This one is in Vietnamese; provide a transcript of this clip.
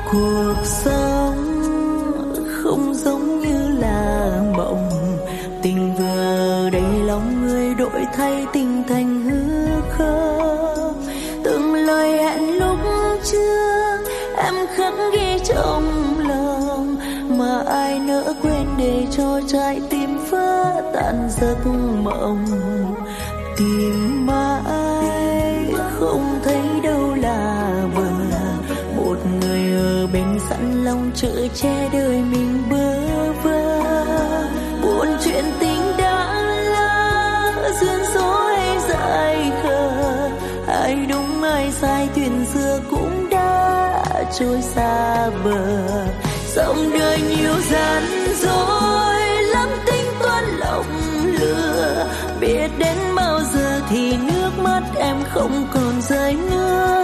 Cuộc sống không giống như là mộng, tình vừa đầy lòng người đổi thay tình thành hư không. Từng lời hẹn lúc trước em khắc ghi trong lòng, mà ai nỡ quên để cho trái tim vỡ tan giấc mộng. Tìm mãi không thấy đâu là bờ, một người ở bên sẵn lòng chở che đời mình bơ vơ. Buồn chuyện tình đã lỡ, duyên số hay dại khờ, ai đúng ai sai thuyền xưa cũng đã trôi xa bờ. Dòng đời nhiều gian dối lắm, tính toán lòng lừa, biết đến bao giờ thì nước mắt em không còn rơi nữa.